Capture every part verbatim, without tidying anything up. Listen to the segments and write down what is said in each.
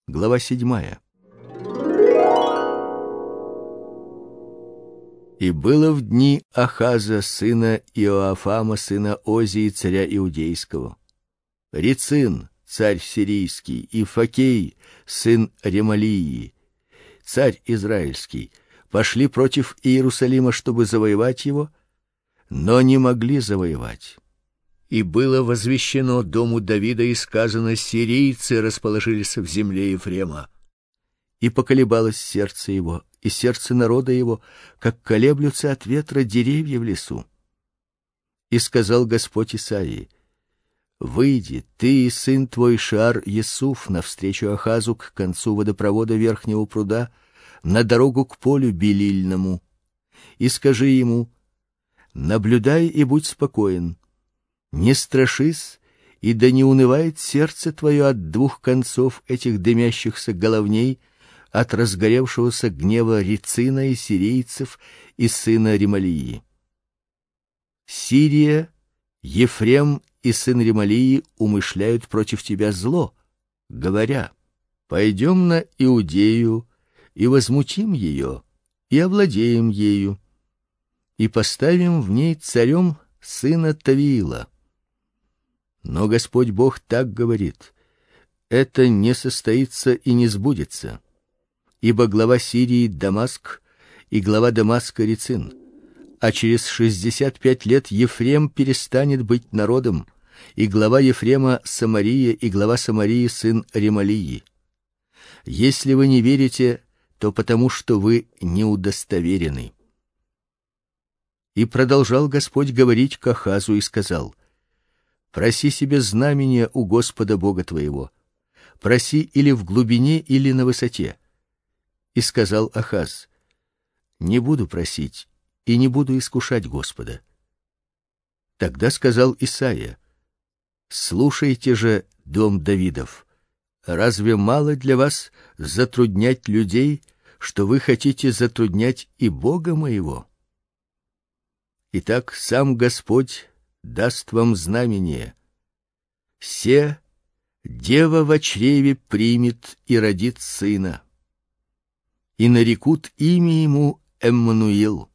Глава седьмая. И было в дни Ахаза, сына Иоафама, сына Озии, царя иудейского, Рецин, царь сирийский, и Факей, сын Ремалии, царь израильский, пошли против Иерусалима, чтобы завоевать его, но не могли завоевать. И было возвещено дому Давида и сказано: сирийцы расположились в земле Ефрема. И поколебалось сердце его, и сердце народа его, как колеблются от ветра деревья в лесу. И сказал Господь Исаии: выйди, ты и сын твой Шаар Иосуф, навстречу Ахазу к концу водопровода верхнего пруда, на дорогу к полю белильному, и скажи ему: наблюдай и будь спокоен, не страшись, и да не унывает сердце твое от двух концов этих дымящихся головней, от разгоревшегося гнева Рецина и сирийцев и сына Ремалии. Сирия, Ефрем и сын Ремалии умышляют против тебя зло, говоря: пойдем на Иудею и возмутим ее, и овладеем ею, и поставим в ней царем сына Тавиила. Но Господь Бог так говорит: это не состоится и не сбудется, ибо глава Сирии Дамаск, и глава Дамаска Рецин, а через шестьдесят пять лет Ефрем перестанет быть народом, и глава Ефрема Самария, и глава Самарии сын Ремалии. Если вы не верите, то потому что вы не удостоверены. И продолжал Господь говорить к Ахазу и сказал: проси себе знамения у Господа Бога твоего, проси или в глубине, или на высоте. И сказал Ахаз: не буду просить и не буду искушать Господа. Тогда сказал Исаия: слушайте же, дом Давидов, разве мало для вас затруднять людей, что вы хотите затруднять и Бога моего? Итак, сам Господь даст вам знамение: се дева во чреве примет и родит сына, и нарекут имя ему Эммануил.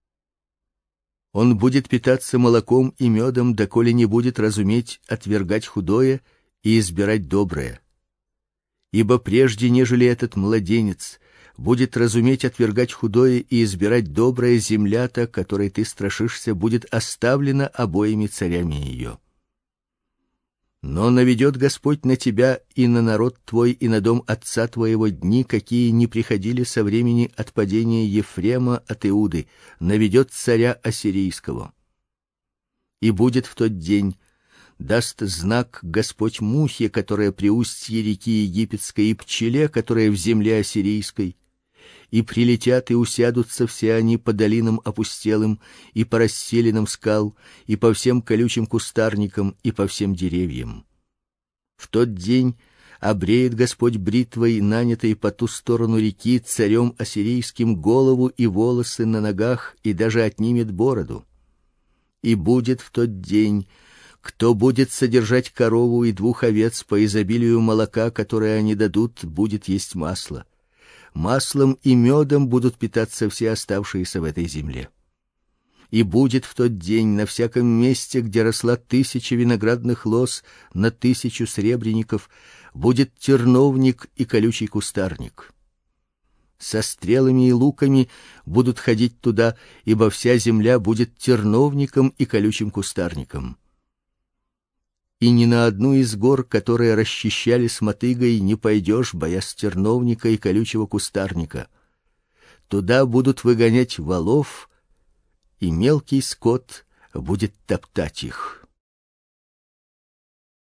Он будет питаться молоком и медом, доколе не будет разуметь отвергать худое и избирать доброе. Ибо прежде, нежели этот младенец будет разуметь отвергать худое и избирать доброе, земля-то, которой ты страшишься, будет оставлена обоими царями ее. Но наведет Господь на тебя и на народ твой и на дом отца твоего дни, какие не приходили со времени отпадения Ефрема от Иуды, наведет царя ассирийского. И будет в тот день, даст знак Господь мухе, которая при устье реки Египетской, и пчеле, которая в земле ассирийской, и прилетят и усядутся все они по долинам опустелым, и по расселинам скал, и по всем колючим кустарникам, и по всем деревьям. В тот день обреет Господь бритвой, нанятой по ту сторону реки, царем ассирийским голову и волосы на ногах, и даже отнимет бороду. И будет в тот день, кто будет содержать корову и двух овец, по изобилию молока, которое они дадут, будет есть масло. Маслом и медом будут питаться все оставшиеся в этой земле. И будет в тот день на всяком месте, где росла тысяча виноградных лоз на тысячу сребреников, будет терновник и колючий кустарник. Со стрелами и луками будут ходить туда, ибо вся земля будет терновником и колючим кустарником. И ни на одну из гор, которые расчищали с мотыгой, не пойдешь, боясь терновника и колючего кустарника. Туда будут выгонять волов, и мелкий скот будет топтать их.